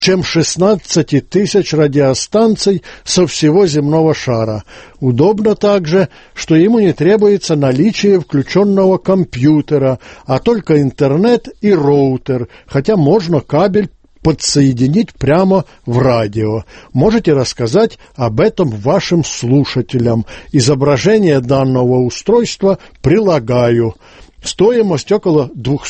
чем 16 тысяч радиостанций со всего земного шара. Удобно также, что ему не требуется наличие включенного компьютера, а только интернет и роутер, хотя можно кабель подсоединить прямо в радио. Можете рассказать об этом вашим слушателям. Изображение данного устройства прилагаю. Стоимость около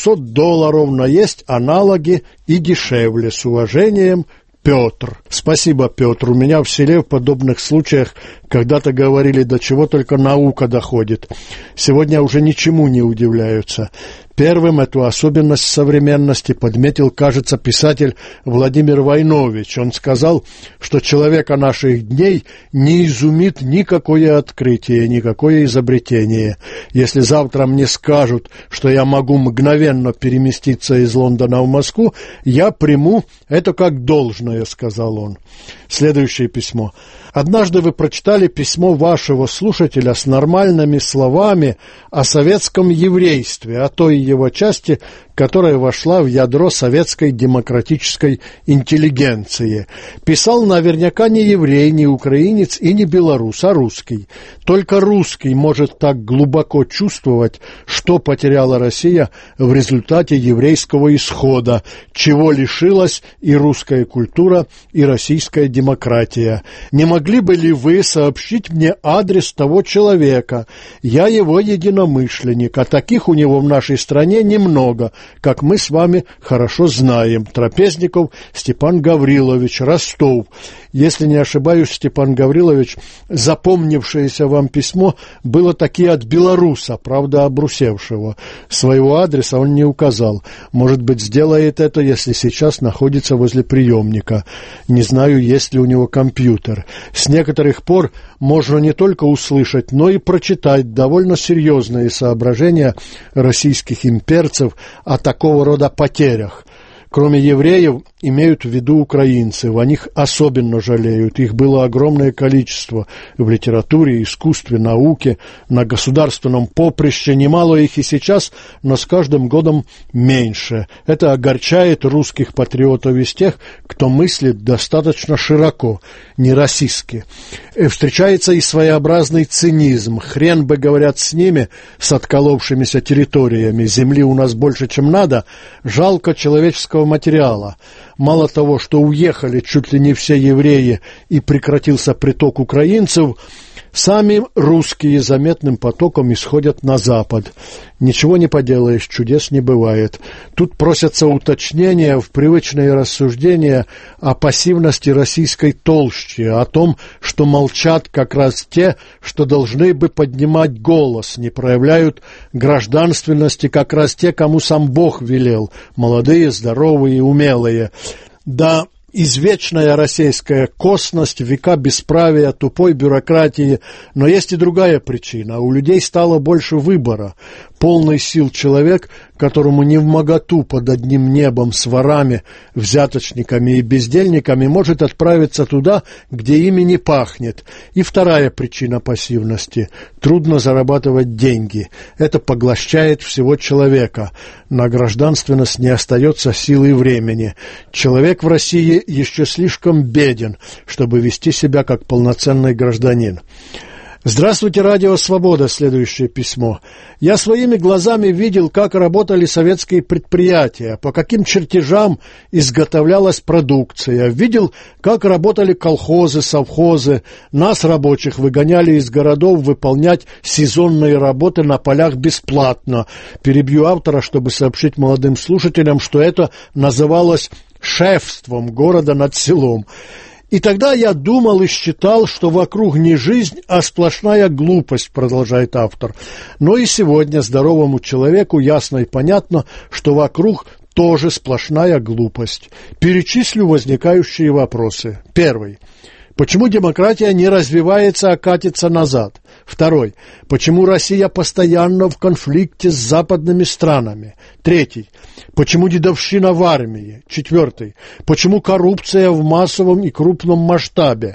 $200, но есть аналоги и дешевле. С уважением, Петр. Спасибо, Петр. У меня в селе в подобных случаях когда-то говорили, до чего только наука доходит. Сегодня уже ничему не удивляются. Первым эту особенность современности подметил, кажется, писатель Владимир Войнович. Он сказал, что человека наших дней не изумит никакое открытие, никакое изобретение. Если завтра мне скажут, что я могу мгновенно переместиться из Лондона в Москву, я приму это как должное, сказал он. Следующее письмо. Однажды вы прочитали письмо вашего слушателя с нормальными словами о советском еврействе, о той его части, которая вошла в ядро советской демократической интеллигенции. Писал наверняка не еврей, не украинец и не белорус, а русский. Только русский может так глубоко чувствовать, что потеряла Россия в результате еврейского исхода, чего лишилась и русская культура, и российская демократия. Не могли бы ли вы сообщить мне адрес того человека? Я его единомышленник, а таких у него в нашей стране немного, как мы с вами хорошо знаем. Трапезников Степан Гаврилович, Ростов. Если не ошибаюсь, Степан Гаврилович, запомнившееся вам письмо было таки от белоруса, правда, обрусевшего. Своего адреса он не указал. Может быть, сделает это, если сейчас находится возле приемника. Не знаю, есть ли у него компьютер. С некоторых пор можно не только услышать, но и прочитать довольно серьезные соображения российских имперцев о такого рода потерях. Кроме евреев, имеют в виду украинцев. О них особенно жалеют. Их было огромное количество в литературе, искусстве, науке, на государственном поприще. Немало их и сейчас, но с каждым годом меньше. Это огорчает русских патриотов из тех, кто мыслит достаточно широко, не российски. Встречается и своеобразный цинизм. Хрен бы, говорят, с ними, с отколовшимися территориями. Земли у нас больше, чем надо. Жалко человеческого материала. Мало того, что уехали чуть ли не все евреи и прекратился приток украинцев, сами русские заметным потоком исходят на запад. Ничего не поделаешь, чудес не бывает. Тут просятся уточнения в привычные рассуждения о пассивности российской толщи, о том, что молчат как раз те, что должны бы поднимать голос, не проявляют гражданственности как раз те, кому сам Бог велел, молодые, здоровые, умелые. Да, извечная российская косность, века бесправия, тупой бюрократии, но есть и другая причина. У людей стало больше выбора. Полный сил человек, которому невмоготу под одним небом с ворами, взяточниками и бездельниками, может отправиться туда, где ими не пахнет. И вторая причина пассивности – трудно зарабатывать деньги. Это поглощает всего человека. На гражданственность не остается силы и времени. Человек в России еще слишком беден, чтобы вести себя как полноценный гражданин. Здравствуйте, Радио Свобода. Следующее письмо. Я своими глазами видел, как работали советские предприятия, по каким чертежам изготовлялась продукция. Видел, как работали колхозы, совхозы. Нас, рабочих, выгоняли из городов выполнять сезонные работы на полях бесплатно. Перебью автора, чтобы сообщить молодым слушателям, что это называлось шефством города над селом. И тогда я думал и считал, что вокруг не жизнь, а сплошная глупость, продолжает автор. Но и сегодня здоровому человеку ясно и понятно, что вокруг тоже сплошная глупость. Перечислю возникающие вопросы. Первый. Почему демократия не развивается, а катится назад? Второй. Почему Россия постоянно в конфликте с западными странами? Третий. Почему дедовщина в армии? Четвертый. Почему коррупция в массовом и крупном масштабе?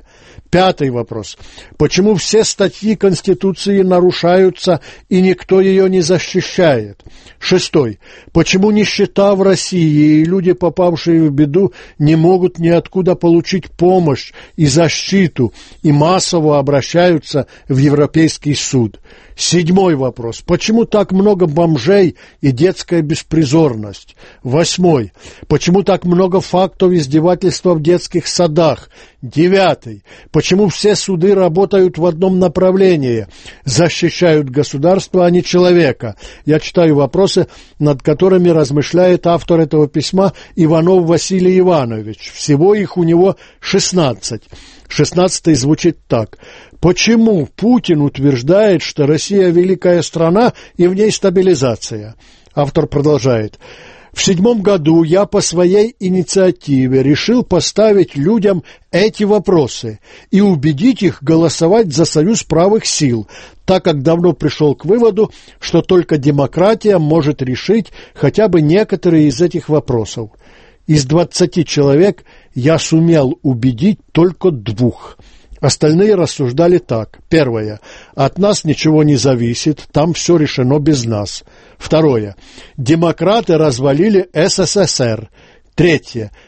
5 вопрос. Почему все статьи Конституции нарушаются и никто ее не защищает? 6. Почему нищета в России и люди, попавшие в беду, не могут ниоткуда получить помощь и защиту и массово обращаются в Европейский суд? 7 вопрос. Почему так много бомжей и детская беспризорность? 8. Почему так много фактов издевательства в детских садах? 9. Почему все суды работают в одном направлении? Защищают государство, а не человека. Я читаю вопросы, над которыми размышляет автор этого письма Иванов Василий Иванович. Всего их у него 16. 16-й звучит так. Почему Путин утверждает, что Россия великая страна и в ней стабилизация? Автор продолжает. В 2007 году я по своей инициативе решил поставить людям эти вопросы и убедить их голосовать за союз правых сил, так как давно пришел к выводу, что только демократия может решить хотя бы некоторые из этих вопросов. Из 20 человек я сумел убедить только 2. Остальные рассуждали так. 1. От нас ничего не зависит, там все решено без нас. 2. Демократы развалили СССР. 3.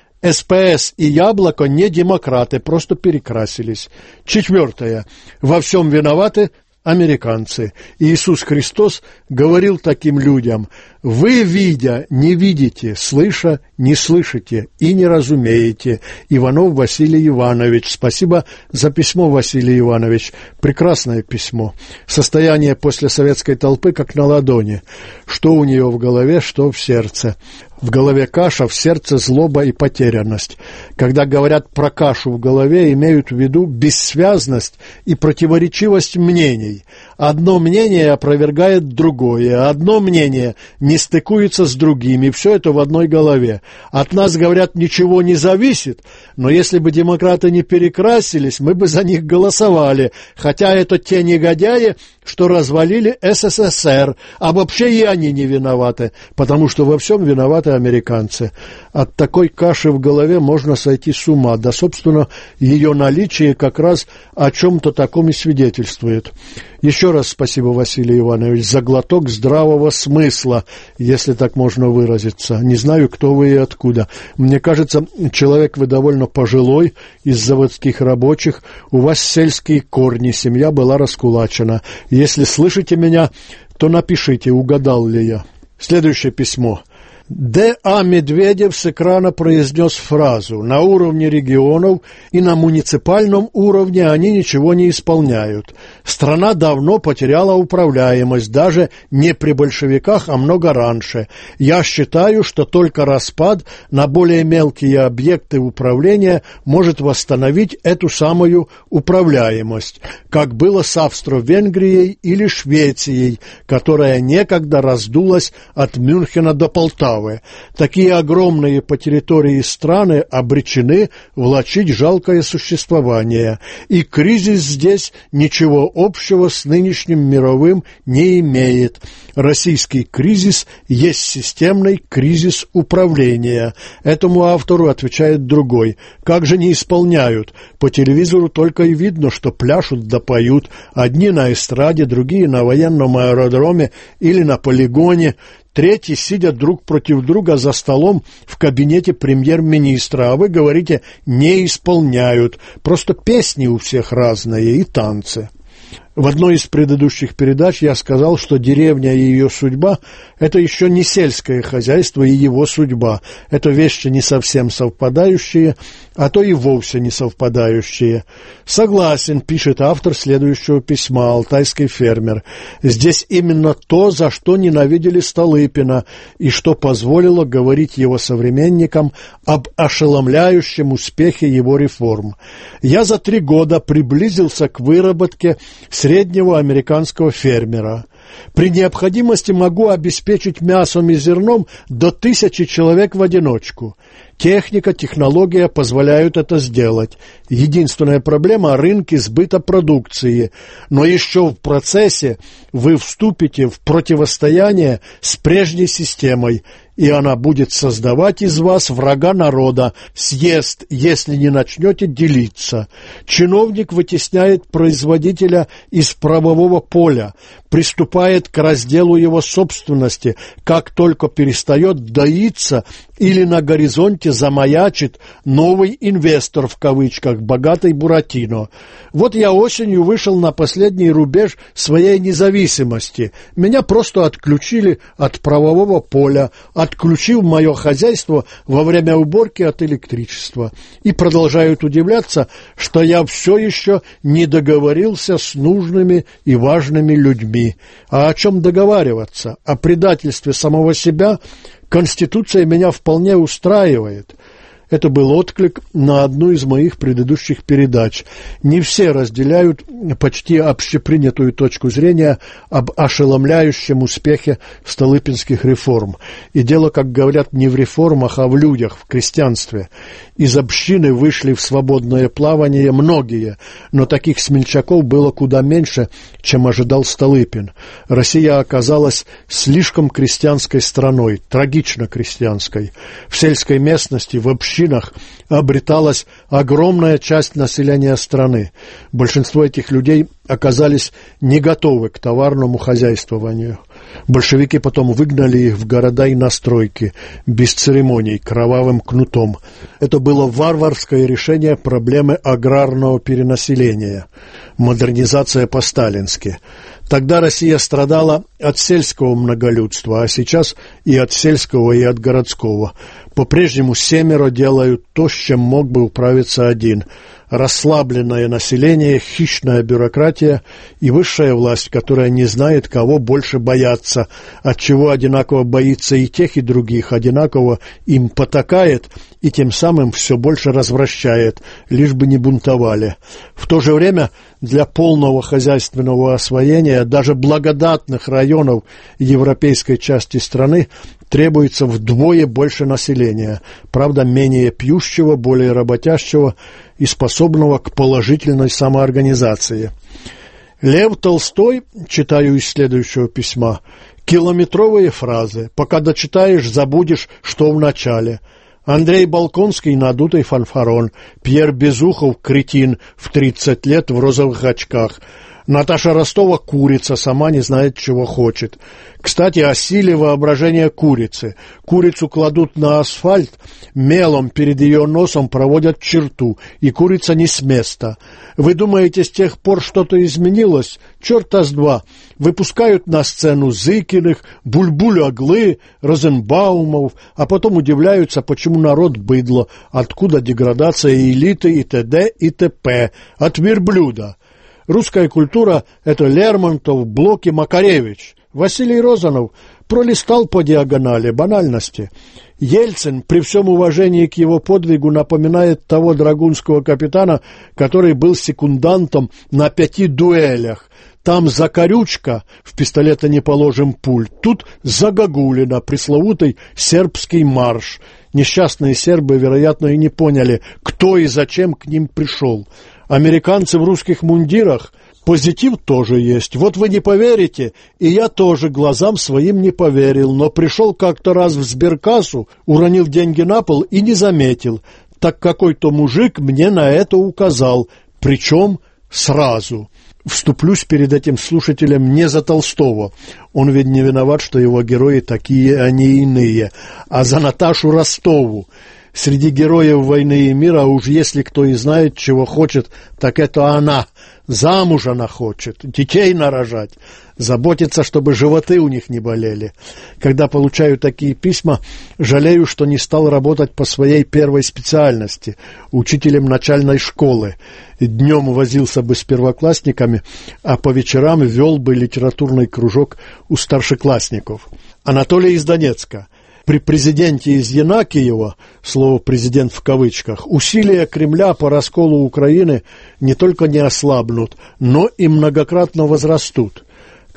СПС и Яблоко не демократы, просто перекрасились. 4. Во всем виноваты американцы. Иисус Христос говорил таким людям: «Вы, видя, не видите, слыша, не слышите и не разумеете». Иванов Василий Иванович. Спасибо за письмо, Василий Иванович. Прекрасное письмо. Состояние после советской толпы как на ладони. Что у нее в голове, что в сердце. В голове каша, в сердце злоба и потерянность. Когда говорят про кашу в голове, имеют в виду бессвязность и противоречивость мнений. Одно мнение опровергает другое, одно мнение не стыкуется с другим, и все это в одной голове. От нас, говорят, ничего не зависит, но если бы демократы не перекрасились, мы бы за них голосовали, хотя это те негодяи, что развалили СССР, а вообще и они не виноваты, потому что во всем виноваты американцы. От такой каши в голове можно сойти с ума, да, собственно, ее наличие как раз о чем-то таком и свидетельствует. Еще раз спасибо, Василий Иванович, за глоток здравого смысла, если так можно выразиться. Не знаю, кто вы и откуда. Мне кажется, человек вы довольно пожилой, из заводских рабочих, у вас сельские корни, семья была раскулачена. Если слышите меня, то напишите, угадал ли я. Следующее письмо. Д.А. Медведев с экрана произнес фразу: «На уровне регионов и на муниципальном уровне они ничего не исполняют. Страна давно потеряла управляемость, даже не при большевиках, а много раньше. Я считаю, что только распад на более мелкие объекты управления может восстановить эту самую управляемость, как было с Австро-Венгрией или Швецией, которая некогда раздулась от Мюнхена до Полтавы. Такие огромные по территории страны обречены влачить жалкое существование, и кризис здесь ничего общего с нынешним мировым не имеет. Российский кризис есть системный кризис управления». Этому автору отвечает другой: «Как же не исполняют? По телевизору только и видно, что пляшут да поют. Одни на эстраде, другие на военном аэродроме или на полигоне. Третьи сидят друг против друга за столом в кабинете премьер-министра, а вы говорите, не исполняют. Просто песни у всех разные и танцы». В одной из предыдущих передач я сказал, что деревня и ее судьба – это еще не сельское хозяйство и его судьба. Это вещи не совсем совпадающие, а то и вовсе не совпадающие. Согласен, пишет автор следующего письма, алтайский фермер. Здесь именно то, за что ненавидели Столыпина, и что позволило говорить его современникам об ошеломляющем успехе его реформ. Я за 3 года приблизился к выработке среднего американского фермера. При необходимости могу обеспечить мясом и зерном до 1000 человек в одиночку. Техника, технология позволяют это сделать. Единственная проблема – рынки сбыта продукции. Но еще в процессе вы вступите в противостояние с прежней системой. и она будет создавать из вас врага народа, съест, если не начнете делиться. Чиновник вытесняет производителя из правового поля, приступает к разделу его собственности, как только перестает доиться или на горизонте замаячит новый инвестор, в кавычках, богатый Буратино. Вот я осенью вышел на последний рубеж своей независимости. Меня просто отключили от правового поля, отключив мое хозяйство во время уборки от электричества. И продолжают удивляться, что я все еще не договорился с нужными и важными людьми. А о чем договариваться? О предательстве самого себя? Конституция меня вполне устраивает. Это был отклик на одну из моих предыдущих передач. Не все разделяют почти общепринятую точку зрения об ошеломляющем успехе столыпинских реформ. И дело, как говорят, не в реформах, а в людях, в крестьянстве. Из общины вышли в свободное плавание многие, но таких смельчаков было куда меньше, чем ожидал Столыпин. Россия оказалась слишком крестьянской страной, трагично крестьянской. В сельской местности, в общинах обреталась огромная часть населения страны. Большинство этих людей оказались не готовы к товарному хозяйствованию. Большевики потом выгнали их в города и на стройки, без церемоний, кровавым кнутом. Это было варварское решение проблемы аграрного перенаселения, модернизация по-сталински. Тогда Россия страдала от сельского многолюдства, а сейчас и от сельского, и от городского. По-прежнему 7 делают то, с чем мог бы управиться один. Расслабленное население, хищная бюрократия и высшая власть, которая не знает, кого больше бояться, отчего одинаково боится и тех, и других, одинаково им потакает и тем самым все больше развращает, лишь бы не бунтовали. В то же время для полного хозяйственного освоения даже благодатных районов европейской части страны требуется вдвое больше населения, правда, менее пьющего, более работящего и способного к положительной самоорганизации. Лев Толстой, читаю из следующего письма, километровые фразы, пока дочитаешь, забудешь, что в начале. Андрей Болконский — надутый фанфарон, Пьер Безухов — кретин в 30 лет в розовых очках, Наташа Ростова — курица, сама не знает, чего хочет. Кстати, о силе воображения курицы. Курицу кладут на асфальт, мелом перед ее носом проводят черту, и курица не с места. Вы думаете, с тех пор что-то изменилось? Черта с два. Выпускают на сцену Зыкиных, Бульбуль-Оглы, Розенбаумов, а потом удивляются, почему народ быдло, откуда деградация элиты и т.д. и т.п. От верблюда. Русская культура — это Лермонтов, Блок и Макаревич. Василий Розанов пролистал по диагонали банальности. Ельцин, при всем уважении к его подвигу, напоминает того драгунского капитана, который был секундантом на 5 дуэлях. Там закорючка, в пистолета не положим пуль, тут загогулина, пресловутый сербский марш. Несчастные сербы, вероятно, и не поняли, кто и зачем к ним пришел. Американцы в русских мундирах, позитив тоже есть. Вот вы не поверите, и я тоже глазам своим не поверил, но пришел как-то раз в сберкассу, уронил деньги на пол и не заметил. Так какой-то мужик мне на это указал, причем сразу. Вступлюсь перед этим слушателем не за Толстого, он ведь не виноват, что его герои такие, а не иные, а за Наташу Ростову. Среди героев «Войны и мира» уж если кто и знает, чего хочет, так это она. Замуж она хочет, детей нарожать, заботиться, чтобы животы у них не болели. Когда получаю такие письма, жалею, что не стал работать по своей первой специальности, учителем начальной школы. Днем возился бы с первоклассниками, а по вечерам вел бы литературный кружок у старшеклассников. Анатолий из Донецка. При президенте из Янакиева, слово «президент» в кавычках, усилия Кремля по расколу Украины не только не ослабнут, но и многократно возрастут.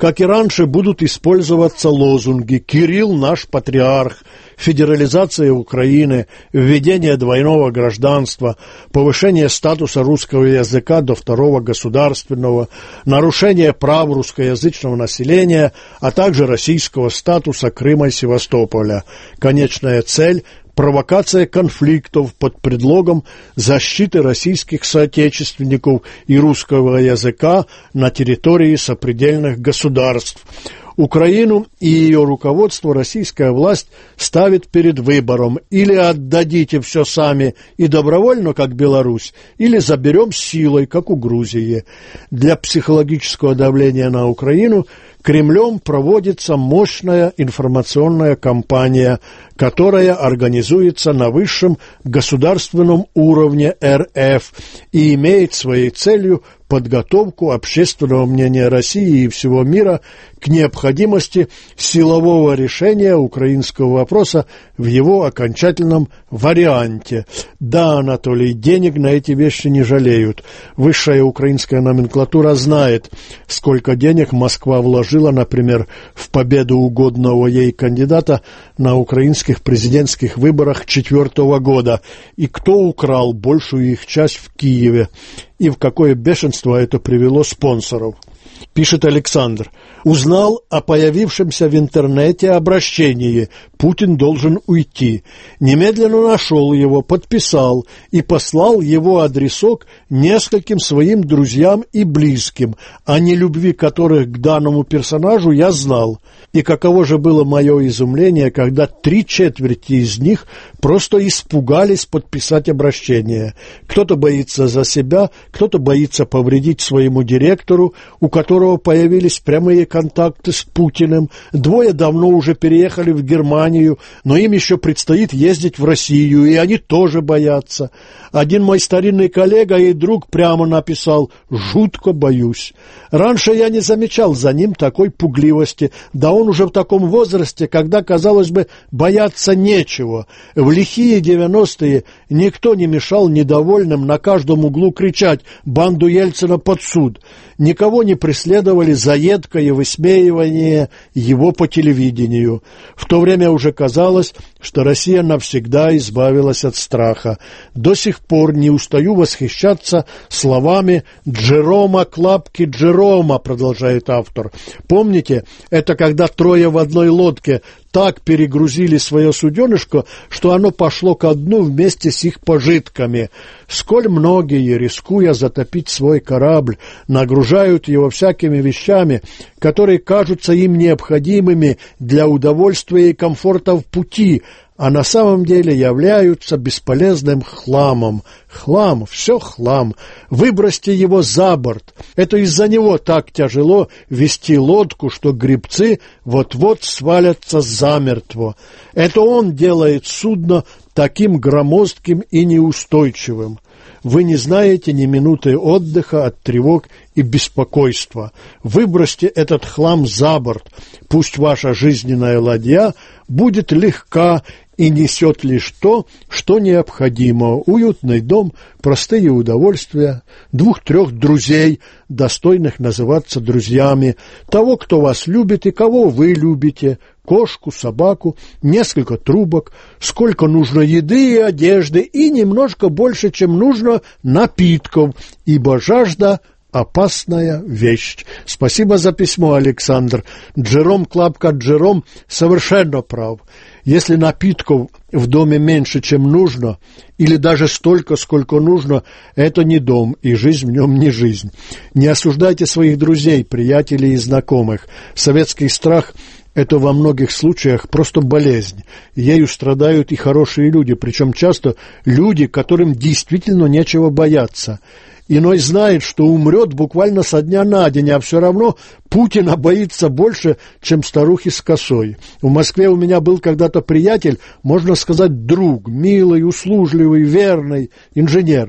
Как и раньше, будут использоваться лозунги «Кирилл наш патриарх», федерализация Украины, введение двойного гражданства, повышение статуса русского языка до второго государственного, нарушение прав русскоязычного населения, а также российского статуса Крыма и Севастополя. Конечная цель – провокация конфликтов под предлогом защиты российских соотечественников и русского языка на территории сопредельных государств. Украину и ее руководство российская власть ставит перед выбором: или отдадите все сами и добровольно, как Беларусь, или заберем силой, как у Грузии. Для психологического давления на Украину Кремлем проводится мощная информационная кампания, которая организуется на высшем государственном уровне РФ и имеет своей целью подготовку общественного мнения России и всего мира к необходимости силового решения украинского вопроса в его окончательном варианте. Да, Анатолий, денег на эти вещи не жалеют. Высшая украинская номенклатура знает, сколько денег Москва вложила, например, в победу угодного ей кандидата на украинских президентских выборах 2004 года, и кто украл большую их часть в Киеве, и в какое бешенство это привело спонсоров. Пишет Александр. Узнал о появившемся в интернете обращении «Путин должен уйти». Немедленно нашел его, подписал и послал его адресок нескольким своим друзьям и близким, о нелюбви которых к данному персонажу я знал. И каково же было мое изумление, когда 3/4 из них просто испугались подписать обращение. Кто-то боится за себя, кто-то боится повредить своему директору, у которого появились прямые контакты с Путиным. 2 давно уже переехали в Германию, но им еще предстоит ездить в Россию, и они тоже боятся. Один мой старинный коллега и друг прямо написал: «Жутко боюсь». Раньше я не замечал за ним такой пугливости, да он уже в таком возрасте, когда, казалось бы, бояться нечего. В лихие 90-е никто не мешал недовольным на каждом углу кричать «Банду Ельцина под суд». Никого не преследовали за едкое высмеивание его по телевидению. В то время уже казалось, что Россия навсегда избавилась от страха. До сих пор не устаю восхищаться словами Джерома Клапки Джерома, продолжает автор. Помните, это когда 3 в одной лодке так перегрузили свое суденышко, что оно пошло ко дну вместе с их пожитками. Сколь многие, рискуя затопить свой корабль, нагружают его всякими вещами, которые кажутся им необходимыми для удовольствия и комфорта в пути, а на самом деле являются бесполезным хламом. Хлам, все хлам. Выбросьте его за борт. Это из-за него так тяжело вести лодку, что гребцы вот-вот свалятся замертво. Это он делает судно таким громоздким и неустойчивым. Вы не знаете ни минуты отдыха от тревог и беспокойства. Выбросьте этот хлам за борт. Пусть ваша жизненная ладья будет легка и несет лишь то, что необходимо: уютный дом, простые удовольствия, 2-3 друзей, достойных называться друзьями, того, кто вас любит и кого вы любите, кошку, собаку, несколько трубок, сколько нужно еды и одежды, и немножко больше, чем нужно, напитков, ибо жажда – опасная вещь. Спасибо за письмо, Александр. Джером Клапка Джером совершенно прав. Если напитков в доме меньше, чем нужно, или даже столько, сколько нужно, это не дом, и жизнь в нем не жизнь. Не осуждайте своих друзей, приятелей и знакомых. Советский страх – это во многих случаях просто болезнь. Ею страдают и хорошие люди, причем часто люди, которым действительно нечего бояться. Иной знает, что умрет буквально со дня на день, а все равно Путина боится больше, чем старухи с косой. В Москве у меня был когда-то приятель, можно сказать, друг, милый, услужливый, верный инженер.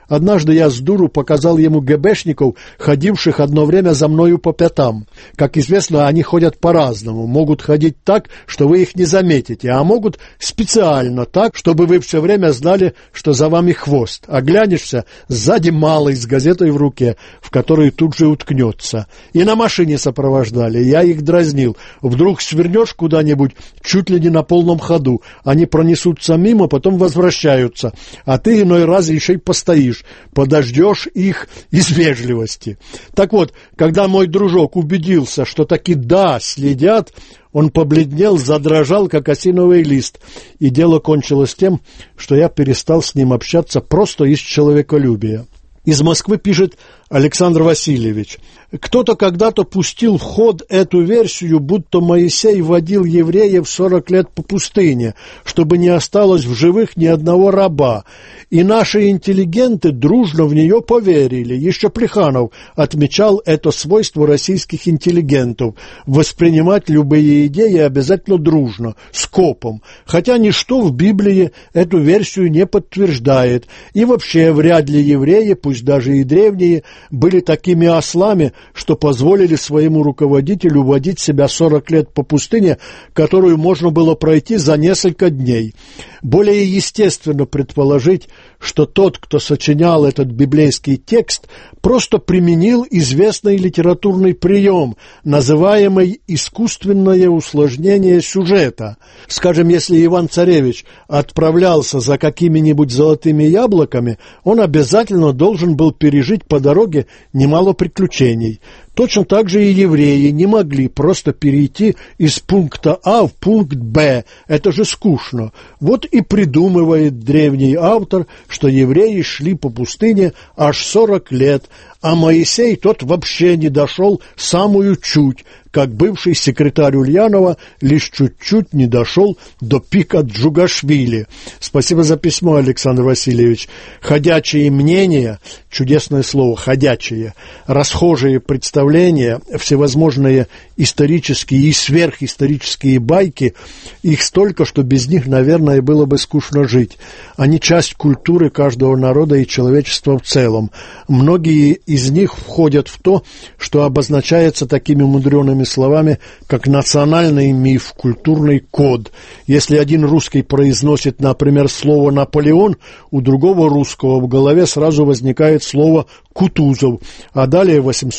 Однажды я с дуру показал ему ГБшников, ходивших одно время за мною по пятам. Как известно, они ходят по-разному. Могут ходить так, что вы их не заметите, а могут специально так, чтобы вы все время знали, что за вами хвост. Оглянешься, сзади малый с газетой в руке, в которую тут же уткнется. И на машине сопровождали. Я их дразнил. Вдруг свернешь куда-нибудь чуть ли не на полном ходу. Они пронесутся мимо, потом возвращаются. А ты иной раз еще и постоишь. Подождешь их из вежливости. Так вот, когда мой дружок убедился, что таки да, следят, он побледнел, задрожал, как осиновый лист. И дело кончилось тем, что я перестал с ним общаться просто из человеколюбия. Из Москвы пишет Александр Васильевич. Кто-то когда-то пустил в ход эту версию, будто Моисей водил евреев 40 лет по пустыне, чтобы не осталось в живых ни одного раба. И наши интеллигенты дружно в нее поверили. Еще Плеханов отмечал это свойство российских интеллигентов – воспринимать любые идеи обязательно дружно, скопом. Хотя ничто в Библии эту версию не подтверждает. И вообще вряд ли евреи, пусть даже и древние, были такими ослами, что позволили своему руководителю водить себя 40 лет по пустыне, которую можно было пройти за несколько дней. Более естественно предположить, что тот, кто сочинял этот библейский текст, просто применил известный литературный прием, называемый искусственное усложнение сюжета. Скажем, если Иван-Царевич отправлялся за какими-нибудь золотыми яблоками, он обязательно должен был пережить по дороге немало приключений. Точно так же и евреи не могли просто перейти из пункта А в пункт Б. Это же скучно. Вот и придумывает древний автор, что евреи шли по пустыне аж 40 лет, а Моисей тот вообще не дошел самую чуть, как бывший секретарь Ульянова лишь чуть-чуть не дошел до пика Джугашвили. Спасибо за письмо, Александр Васильевич. Ходячие мнения, чудесное слово «ходячие», расхожие представления, всевозможные исторические и сверхисторические байки, их столько, что без них, наверное, было бы скучно жить. Они часть культуры каждого народа и человечества в целом. Многие из них входят в то, что обозначается такими мудреными словами, как национальный миф, культурный код. Если один русский произносит, например, слово «Наполеон», у другого русского в голове сразу возникает слово «Кутузов», а далее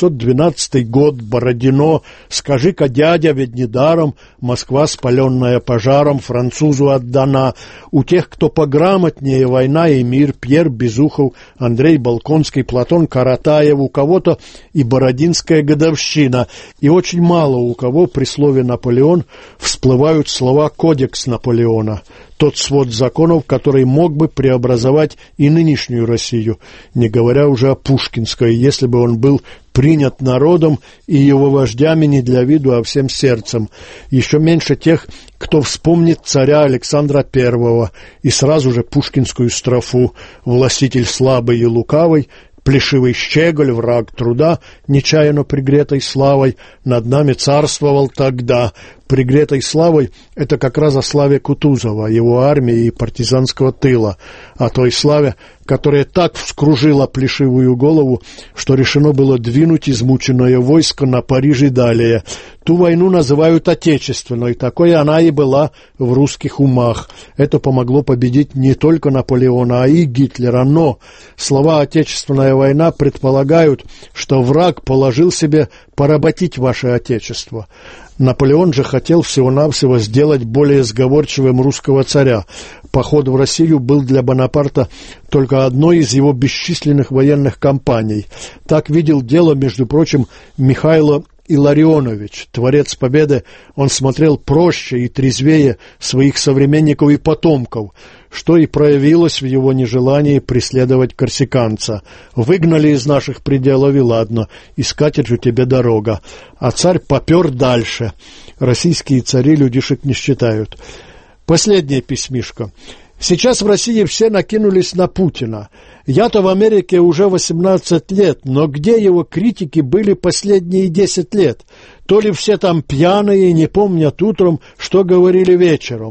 812 год, Бородино, «Скажи-ка, дядя, ведь недаром Москва, спаленная пожаром, французу отдана». У тех, кто пограмотнее, «Война и мир», Пьер Безухов, Андрей Болконский, Платон Каратаев, у кого-то и Бородинская годовщина, и очень мало у кого при слове «Наполеон» всплывают слова «Кодекс Наполеона», тот свод законов, который мог бы преобразовать и нынешнюю Россию, не говоря уже о Пушкинской, если бы он был принят народом и его вождями не для виду, а всем сердцем. Еще меньше тех, кто вспомнит царя Александра I и сразу же пушкинскую строфу «Властитель слабый и лукавый, плешивый щеголь, враг труда, нечаянно пригретой славой, над нами царствовал тогда». Пригретой славой — это как раз о славе Кутузова, его армии и партизанского тыла, о той славе, которая так вскружила плешивую голову, что решено было двинуть измученное войско на Париж и далее. Ту войну называют отечественной, такой она и была в русских умах. Это помогло победить не только Наполеона, а и Гитлера, но слова «отечественная война» предполагают, что враг положил себе поработить ваше отечество. Наполеон же хотел всего-навсего сделать более сговорчивым русского царя. Поход в Россию был для Бонапарта только одной из его бесчисленных военных кампаний. Так видел дело, между прочим, Михайло Илларионович, творец победы. Он смотрел проще и трезвее своих современников и потомков, что и проявилось в его нежелании преследовать корсиканца. Выгнали из наших пределов, и ладно, искать же тебе дорога. А царь попер дальше. Российские цари людишек не считают. Последнее письмишко. Сейчас в России все накинулись на Путина. Я-то в Америке уже 18 лет, но где его критики были последние 10 лет? То ли все там пьяные, не помнят утром, что говорили вечером.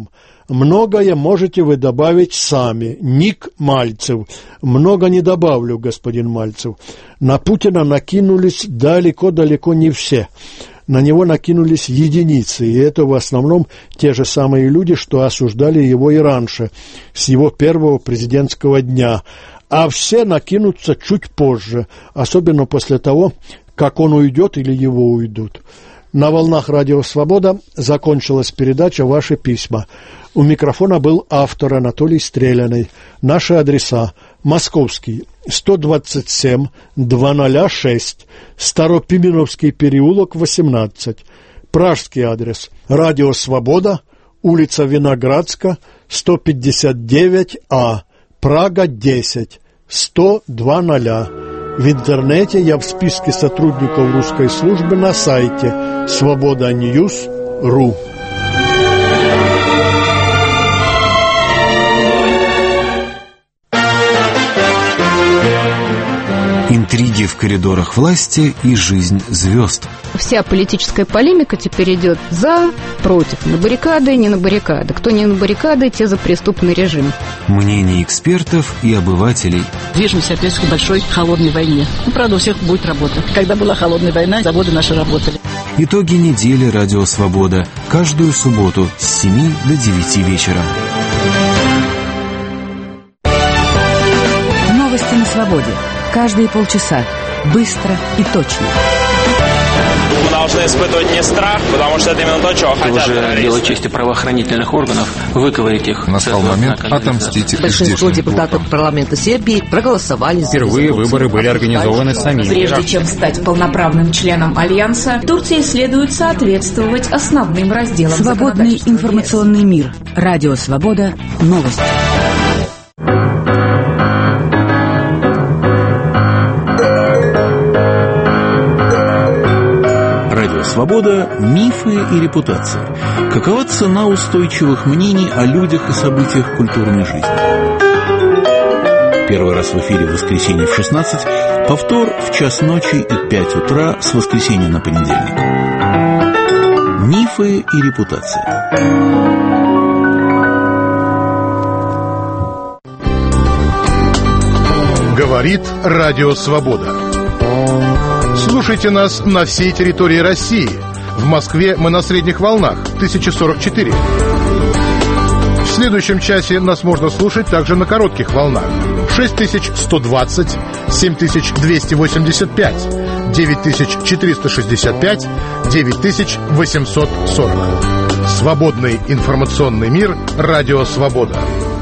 Многое можете вы добавить сами. Ник Мальцев. Много не добавлю, господин Мальцев. На Путина накинулись далеко-далеко не все. На него накинулись единицы, и это в основном те же самые люди, что осуждали его и раньше, с его первого президентского дня. А все накинутся чуть позже, особенно после того, как он уйдет или его уйдут. На волнах Радио Свобода закончилась передача «Ваши письма». У микрофона был автор Анатолий Стреляный. Наши адреса: Московский, 127-206, Старопименовский переулок, 18. Пражский адрес: Радио Свобода, улица Виноградска, 159А, Прага, 10, 100-00. В интернете я в списке сотрудников русской службы на сайте svoboda.news.ru. Интриги в коридорах власти и жизнь звезд. Вся политическая полемика теперь идет за, против, на баррикады, не на баррикады. Кто не на баррикады, те за преступный режим. Мнения экспертов и обывателей. Движемся опять к большой холодной войне. Правда, у всех будет работа. Когда была холодная война, заводы наши работали. Итоги недели «Радио Свобода». Каждую субботу с 7 до 9 вечера. Новости на свободе. Каждые полчаса. Быстро и точно. Мы должны испытывать не страх, потому что это именно то, чего хотят террористы. Уже дело чести правоохранительных органов выковырять их. Настал момент отомстить. Большинство депутатов парламента Сербии проголосовали за впервые выборы были организованы самими. Прежде чем стать полноправным членом Альянса, Турции следует соответствовать основным разделам Свободный информационный мир. Радио Свобода. Новости. Свобода, мифы и репутация. Какова цена устойчивых мнений о людях и событиях культурной жизни? Первый раз в эфире в воскресенье в 16, повтор в час ночи и 5 утра с воскресенья на понедельник. Мифы и репутация. Говорит Радио Свобода. Слушайте нас на всей территории России. В Москве мы на средних волнах 1044. В следующем часе нас можно слушать также на коротких волнах 6120, 7285, 9465, 9840. Свободный информационный мир. Радио Свобода.